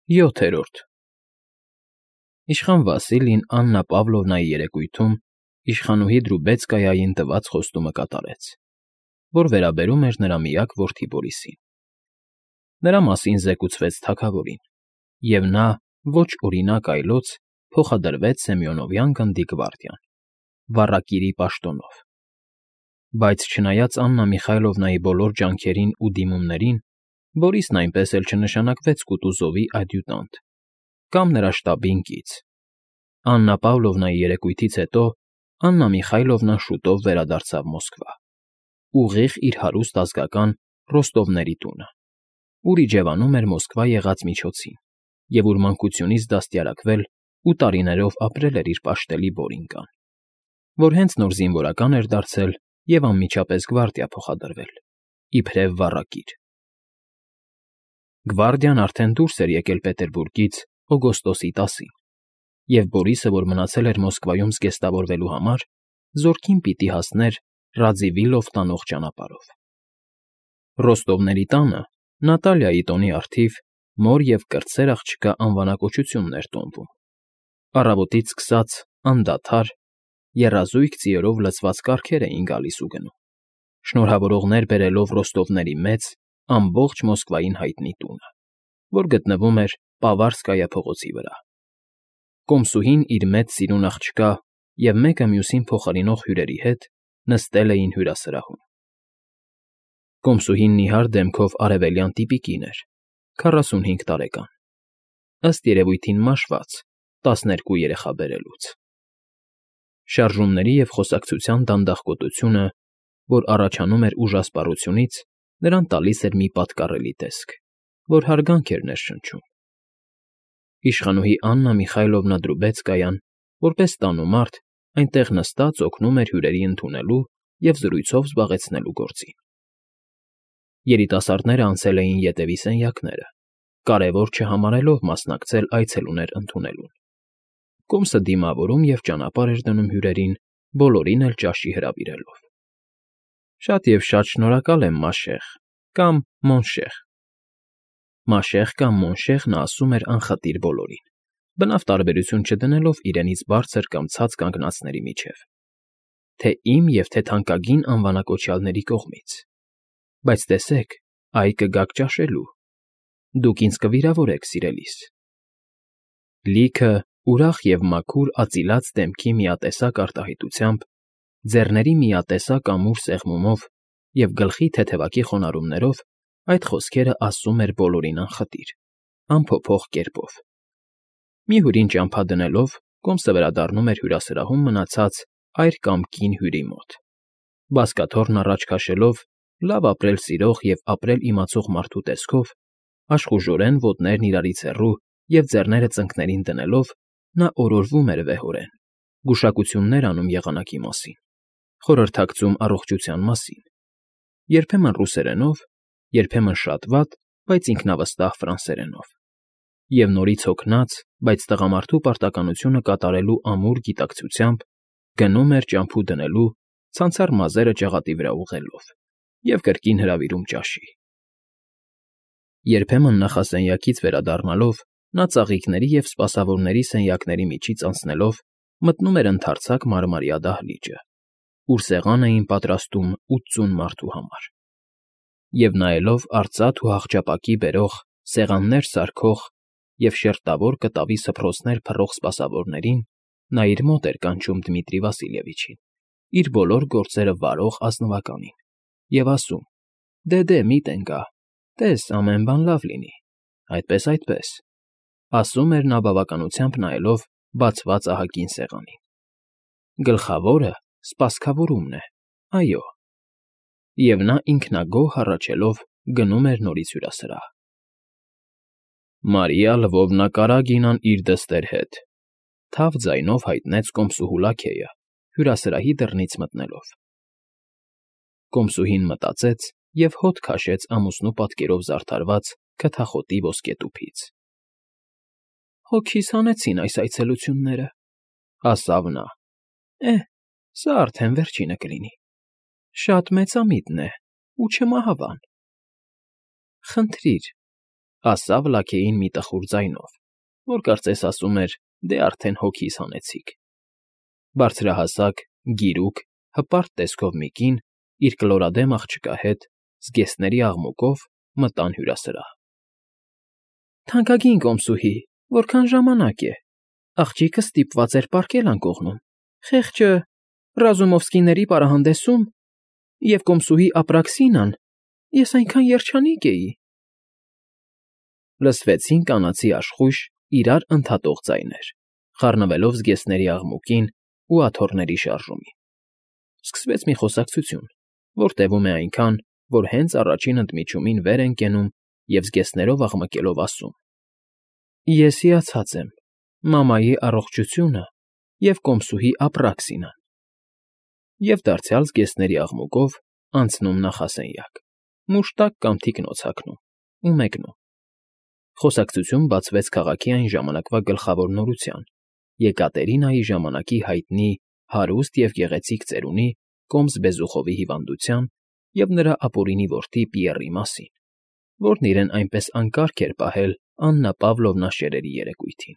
7-րդ Իշխան Վասիլին Աննա Պավլովնայի երեկույթում իշխանուհի Դրուբեցկայային տված խոստումը կատարեց, որ վերաբերում էր նրա միակ որդի Բորիսին։ Նրա մասին զեկուցվեց թագավորին, և նա ոչ օրինակ այլոց փոխադրվեց Սեմյոնովյան գնդի գվարդիան, վառակիրի պաշտոնով։ Բայց չնայած Աննա Միխայլովնայի բոլոր ջանքերին ու դիմումներին, Բորիսն այնպես էլ չնշանակվեց Կուտուզովի ադյուտանտ կամ նրա շտաբին կից։ Աննա Պավլովնայի երեկույթից հետո Աննա Միխայլովնան շուտով վերադարձավ Մոսկվա, ուղիղ իր հարուստ ազգական Ռոստովների տունը, ուր իջևանում էր Մոսկվա եղած միջոցին, և ուր մանկությունից դաստիարակվել ու տարիներով ապրել էր իր պաշտելի Բորինկան, որ հենց նոր զինվորական էր դարձել և անմիջապես գվարդիա փոխադրվել, իբրև վառակիր։ Գվարդիան արդեն դուրս էր եկել Պետերբուրգից օգոստոսի 10-ին, և Բորիսը, որ մնացել էր Մոսկվայում զգեստավորվելու համար, զորքին պիտի հասներ Ռաձիվիլով տանող ճանապարհով։ Ռոստովների տանը Նատալիայի տոնի առթիվ մոր և կրտսեր աղջկա անվանակոչությունն էր տոնվում։ Առավոտից սկսած անդադար, եռազույգ ձիերով լցված կառքեր էին գալիս ու գնում, շնորհավորողներ բերելով Ռոստովների մեծ, ամբողջ Մոսկվային հայտնի տունը, որ գտնվում էր Պավարսկայա փողոցի վրա։ Կոմսուհին իր մեծ սիրուն աղջկա և մեկը մյուսին փոխարինող հյուրերի հետ նստել էին հյուրասրահում։ Կոմսուհին նիհար դեմքով արևելյան տիպիկին էր, 45 տարեկան, ըստ երևույթին մաշված 12 երեխա բերելուց։ Շարժումների և խոսակցության դանդաղկոտությունը, որ առաջանում էր ուժասպառությունից, նրան տալիս էր մի պատկառելի տեսք, որ հարգանք էր ներշնչում։ Իշխանուհի Աննա Միխայլովնա Դրուբեցկայան, որպես տանումարդ, այնտեղ նստած օգնում էր հյուրերի ընդունելու և զրույցով զբաղեցնելու գործին։ Երիտասարդները անցել էին ետևի սենյակները, կարևոր չհամարելով մասնակցել այցելուներ ընդունելուն։ Կոմսը դիմավորում և ճանապարհ էր դնում հյուրերին, բոլորին էլ ճաշի հրավիրելով։ Շատ և շատ շնորհակալ եմ, Մաշեղ կամ Մոնշեղ։ Մաշեղ կամ Մոնշեղ նա ասում էր անխտիր բոլորին, բնավ տարբերություն չդնելով իրենից բարձր կամ ցած կանգնածների միջև, թե իմ և թե թանկագին անվանակոչյալների կողմից։ Բայց տեսեք, այ կգաք ճաշելու։ Դուք ինձ կվիրավորեք, սիրելիս։ Լիքը, ուրախ և մաքուր ածիլած դեմքի միատեսակ արտահայտությամբ, ձեռների միատեսակ ամուր սեղմումով և գլխի թեթևակի խոնարհումներով այդ խոսքերը ասում էր բոլորին անխտիր, անփոփոխ կերպով։ Մի հյուրին ճամփա դնելով, Կոմսը վերադառնում էր հյուրասրահում մնացած այր կամ կին հյուրի մոտ, բազկաթոռն առաջ քաշելով, լավ ապրել սիրող և ապրել իմացող մարդու տեսքով, աշխուժորեն ոտներն իրարից հեռու և ձեռները ծնկներին դնելով, նա օրորվում էր վեհորեն, գուշակություններ անում եղանակի մասին, խորհրդակցում առողջության մասին, երբեմն ռուսերենով, երբեմն շատ վատ, բայց ինքնավստահ ֆրանսերենով, և նորից հոգնած, բայց տղամարդու պարտականությունը կատարելու ամուր գիտակցությամբ գնում էր ճամփու դնելու, ցանցառ մազերը ճաղատի վրա ուղղելով և կրկին հրավիրում ճաշի։ Երբեմն նախասենյակից վերադառնալով, նա ծաղիկների և սպասավորների սենյակների միջից անցնելով մտնում էր ընդարձակ մարմարյա դահլիճը, ուր սեղան էին պատրաստում 80 մարդու համար։ Եվ նայելով արծաթ ու հախճապակի բերող, սեղաններ սարքող և շերտավոր կտավի սփռոցներ փռող սպասավորներին, նա իր մոտ էր կանչում Դմիտրի Վասիլևիչին, իր բոլոր գործերը վարող ազնվականին, և ասում. «Դե, մի տեն գա, տես, ամեն բան լավ լինի, այդպես», ասում էր նա բավականությամբ նայելով բացված ահագին սեղանին։ Գլխավորը սպասքավորումն է, այո։ Եվ նա ինքնագոհ հառաչելով գնում էր նորից հյուրասրահ։ Մարիա Լվովնա Կարագինան իր դստեր հետ, թավ ձայնով հայտնեց կոմսուհու լաքեյը, հյուրասրահի դռնից մտնելով։ Կոմսուհին մտածեց և հոտ քաշեց ամուսնու պատկերով զարդարված քթախոտի ոսկետուփից։ Հոգիս հանեցին այս այցելությունները, ասավ նա։ Սա արդեն վերջինը կլինի։ Շատ մեծամիտն է ու չմահավան։ Խնդրիր, Ասավ լաքեին մի տխուր ձայնով, որ կարծես ասում էր. «Դե արդեն հոգիս հանեցիք»։ Բարձրահասակ, գիրուկ, հպարտ տեսքով մի կին, իր կլորադեմ աղջկա հետ, զգեստների աղմուկով մտան հյուրասրահ։ «Թանկագին կոմսուհի, որքան ժամանակ է, աղջիկը ստիպված էր պառկել անկողնում, խեղճը Ռազումովսկիների պարահանդեսում, և կոմսուհի Ապրաքսինան, ես այնքան երջանիկ էի»։ Լսվեցին կանացի աշխույժ, իրար ընդհատող ձայներ, խառնվելով զգեստների աղմուկին ու աթոռների շարժումին։ Սկսվեց մի խոսակցություն, որ տևում է այնքան, որ հենց առաջին ընդմիջումին վեր են կենում և զգեստներով աղմկելով ասում. «Ես հիացած եմ, մամայի առողջությունը և կոմսուհի Ապրաքսինան»։ Եվ դարձյալ զգեստների աղմուկով անցնում նախասենյակ, մուշտակ կամ թիկնոց հագնում ու մեկնում։ Խոսակցություն բացվեց քաղաքի այն ժամանակվա գլխավոր նորության՝ Եկատերինայի ժամանակի հայտնի հարուստ և գեղեցիկ ծերունի Կոմս Բեզուխովի հիվանդության և նրա ապօրինի որդի Պիեռի մասին, որն իրեն այնպես անկարգ էր պահել Աննա Պավլովնա շերերի երեկույթին։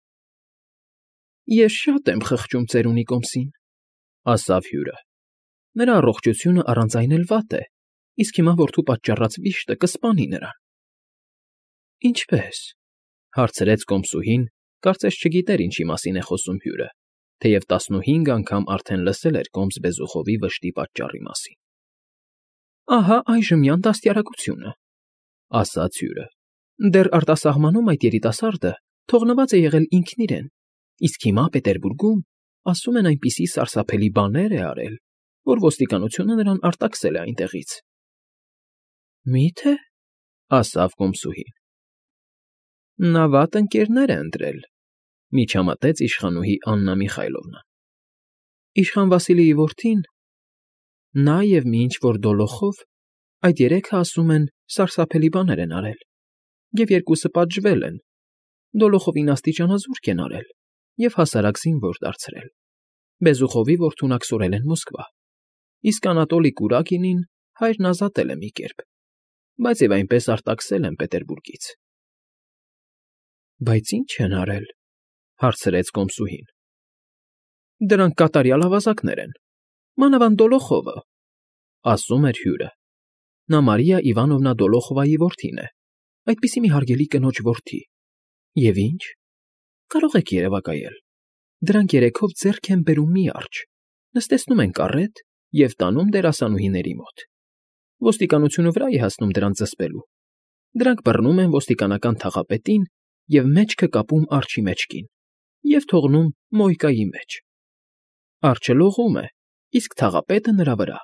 «Ես շատ եմ խղճում ծերունի Կոմսին», ասավ հյուրը։ «Նրա առողջությունը առանց այն էլ վատ է, իսկ հիմա որդու պատճառած վիշտը կսպանի նրան»։ «Ինչպե՞ս», հարցրեց կոմսուհին, կարծես չգիտեր ինչի մասին է խոսում հյուրը, թեև 15 անգամ արդեն լսել էր Կոմս Բեզուխովի վշտի պատճառի մասին։ «Ահա այժմյան դաստիարակությունը», ասաց հյուրը։ «Դեռ արտասահմանում այդ երիտասարդը թողնված է եղել ինքն իրեն, իսկ հիմա Պետերբուրգում, ասում են, այնպիսի սարսափելի բաներ է արել, որ ոստիկանությունը նրան արտաքսել է այնտեղից»։ «Մի՞թե», ասավ կոմսուհին։ «Նա վատ ընկերներ է ընտրել», միջամտեց իշխանուհի Աննա Միխայլովնան։ «Իշխան Վասիլիի որդին, նա և մի ինչ֊որ Դոլոխով, այդ երեքը, ասում են, սարսափելի բաներ են արել, և երկուսը պատժվել են, Դոլոխովին աստիճանազուրկ են արել և հասարակ զինվոր դարձրել, Բեզուխովի որդուն աքսորել են Մոսկվա, իսկ Անատոլի Կուրակինին հայրն ազատել է մի կերպ, բայց և այնպես արտաքսել են Պետերբուրգից»։ «Բայց ի՞նչ են արել», հարցրեց կոմսուհին։ «Դրանք կատարյալ ավազակներ են, մանավանդ Դոլոխովը», ասում էր հյուրը։ «Նա Մարիա Իվանովնա Դոլոխովայի որդին է, այդպիսի մի հարգելի կնոջ որդի։ Եվ ի՞նչ, կարող եք երևակայել։ Դրանք երեքով ձեռք են բերում մի արջը, նստեցնում են կառետ և տանում դերասանուհիների մոտ։ Ոստիկանությունը վրա է հասնում դրանց զսպելու։ Դրանք բռնում են ոստիկանական թաղապետին և մեջքը կապում արջի մեջքին և թողնում մոյկայի մեջ։ Արջը լողում է, իսկ թաղապետը նրա վրա»։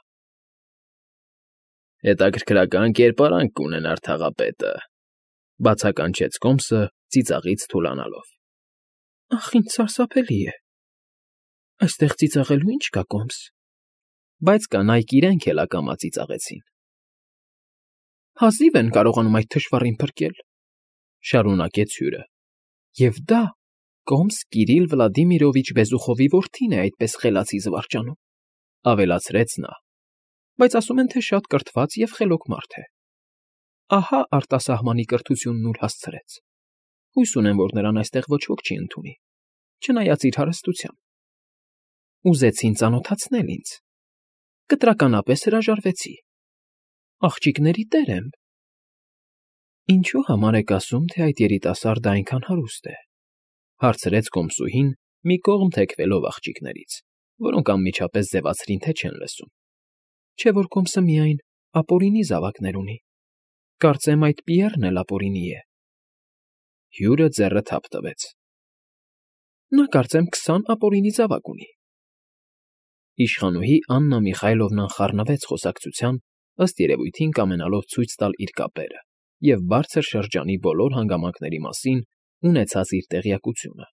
«Հետաքրքրական կերպարանք կունենար թաղապետը», բացականչեց Կոմսը ծիծաղից թուլանալով։ «Ախ, ինչ սարսափելի է։ Այստեղ ծիծաղելու ինչ կա, Կոմս»։ Բայց կանայք իրենք էլ ակամա ծիծաղեցին։ «Հազիվ են կարողանում այդ թշվառին փրկել», շարունակեց հյուրը։ «Եվ դա Կոմս Կիրիլ Վլադիմիրովիչ Բեզուխովի որդին է այդպես խելացի զվարճանում», ավելացրեց նա։ «Բայց ասում են, թե շատ կրթված և խելոք մարդ է։ Ահա արտասահմանի կրթությունն ուր հասցրեց։ Հույս ունեմ, որ նրան այստեղ ոչ ոք չի ընդունի, չնայած իր հարստության։ Ուզեցին ծանոթացնել ինձ։ Կտրականապես հրաժարվեցի։ Աղջիկների տեր եմ»։ «Ինչու համար եք ասում, թե այդ երիտասարդը այնքան հարուստ է», հարցրեց կոմսուհին, մի կողմ թեքվելով աղջիկներից, որոնք անմիջապես ձևացրին, թե չեն լսում։ «Չէ՞ որ Կոմսը միայն ապօրինի զավակներ ունի։ Կարծեմ, այդ Պիեռն էլ ապօրինի է»։ Հյուրը ձեռը թափ տվեց։ «Նա, կարծեմ, 20 ապօրինի զավակ ունի»։ Իշխանուհի Աննա Միխայլովնան խառնվեց խոսակցության, ըստ երևույթին կամենալով ցույց տալ իր կապերը և բարձր շրջանի բոլոր հանգամանքների մասին ունեցած իր տեղյակությունը։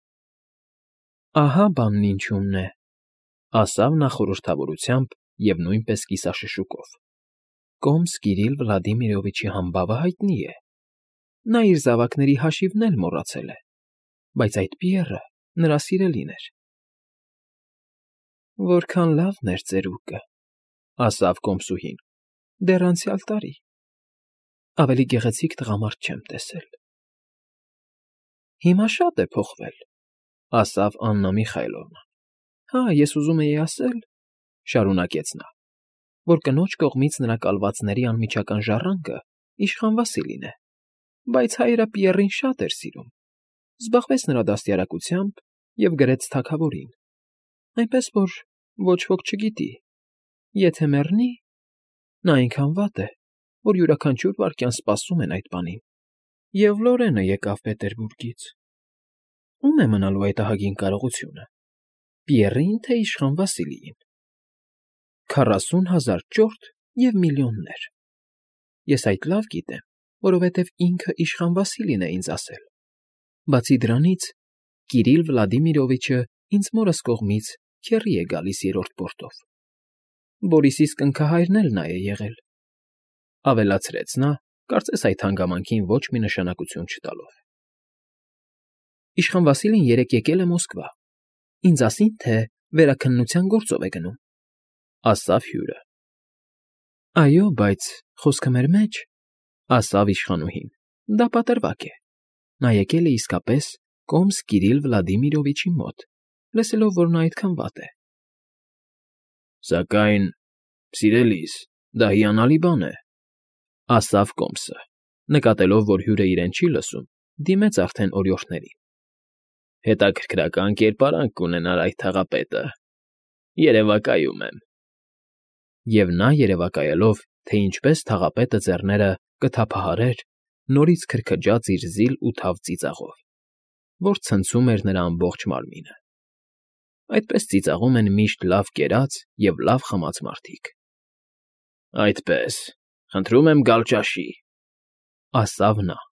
«Ահա բանն ինչումն է», ասավ նա խորհրդավորությամբ և նույնպես կիսաշշուկով։ «Կոմս Կիրիլ Վլադիմիրովիչի համբավը հայտնի է։ Նա իր զավակների հաշիվն էլ մոռացել է, բայց այդ Պիեռը նրա սիրելին էր»։ «Որքան լավն էր ծերուկը», ասավ կոմսուհին, «դեռ անցյալ տարի։ Ավելի գեղեցիկ տղամարդ չեմ տեսել։ Հիմա շատ է փոխվել, ասավ Աննա Միխայելովնան։ Հա, ես ուզում էի ասել, շարունակեց նա, որ կնոջ կողմից նրա կալվածների անմիջական ժառանգը իշխան Վասիլին է, բայց հայրը Պիեռին շատ էր սիրում, զբաղվեց նրա դաստիարակությամբ և գրեց թագավորին, այնպես որ ոչ ոք չգիտի, եթե մեռնի, նա այնքան վատ է, որ յուրաքանչյուր վայրկյան սպասում են այդ բանին։ Եվ Լորենը եկավ Պետերբուրգից։ Ո՞ւմ է մնալու այդ ահագին կարողությունը։ Պիեռին, թե իշխան Վասիլիին։ 40,000 ճորտ և միլիոններ։ Ես այդ լավ գիտեմ, որովհետև ինքը իշխան Վասիլին է ինձ ասել։ Բացի դրանից, Կիրիլ Վլադիմիրովիչը ինձ մորս կողմից քեռի է գալիս երրորդ պորտով։ Բորիսիս կնքահայրն էլ նա է եղել, ավելացրեց նա, կարծես այդ հանգամանքին ոչ մի նշանակություն չտալով։ Իշխան Վասիլին երեկ եկել է Մոսկվա։ Ինձ ասին, թե վերաքննության գործով է գնում, ասավ հյուրը։ Այո, բայց խոսքը մեր մեջ, ասավ իշխանուհին, դա պատրվակ է։ Նա եկել է իսկապես կոմս Կիրիլ Վլադիմիրովիչի մոտ, լսելով, որ նա այդքան վատ է։ Սակայն, սիրելիս, դա հիանալի բան է, ասավ կոմսը, նկատելով, որ հյուրը իրեն չի լսում, դիմեց արդեն օրիորդներին։ Հետաքրքրական կերպարանք կունենար այդ թաղապետը։ Երևակայում եմ։ Եվ նա երևակայելով, թե ինչպես թաղապետը ձեռները կթափահարեր, նորից քրքջաց իր զիլ ու թավ ծիծաղով, որ ցնցում էր նրա ամբողջ մարմինը։ Այդպես ծիծաղում են միշտ լավ կերած և լավ խմած մարդիկ։ Այդպես, խնդրում եմ գալ ճաշի, ասավ նա։